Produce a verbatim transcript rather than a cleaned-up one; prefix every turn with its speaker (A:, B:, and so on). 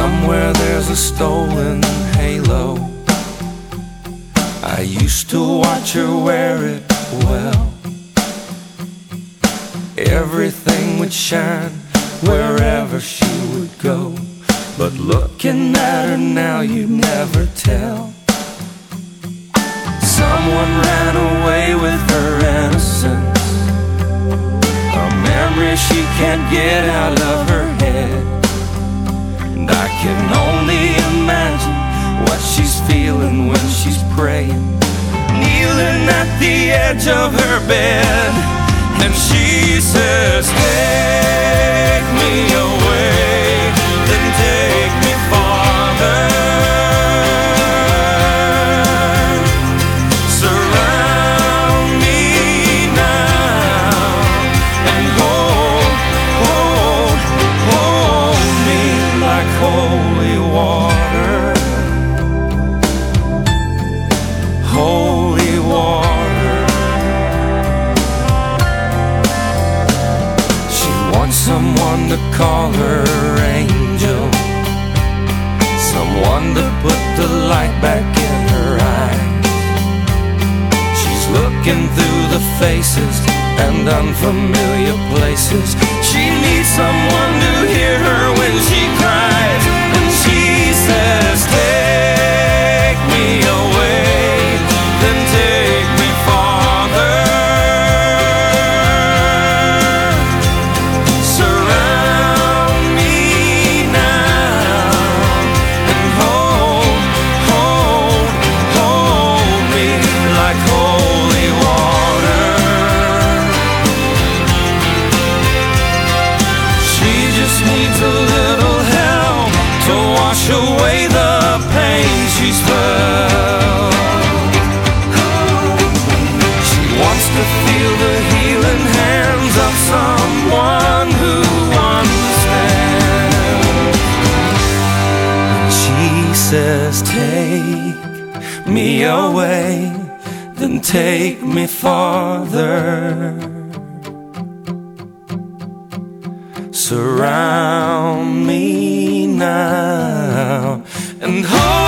A: Somewhere there's a stolen halo. I used to watch her wear it well. Everything would shine wherever she would go. But looking at her now, you'd never tell. Someone ran away with her innocence, a memory she can't get out of her head. And I can only imagine what she's feeling when she's praying, kneeling at the edge of her bed. And she says, take me away, then take me farther. Surround me now and hold, hold, hold me like holy water. Holy water. She wants someone to call her angel, someone to put the light back in her eyes. She's looking through the faces and unfamiliar places. She needs someone to hear her when she cries. And she says, take me away, then take me farther. Surround me now and hold, hold, hold me like holy water. She just needs a little help to wash away the pain she's felt. She wants to feel the healing hands of someone who understands. And she says, take me away, then take me farther. Surround me now and hold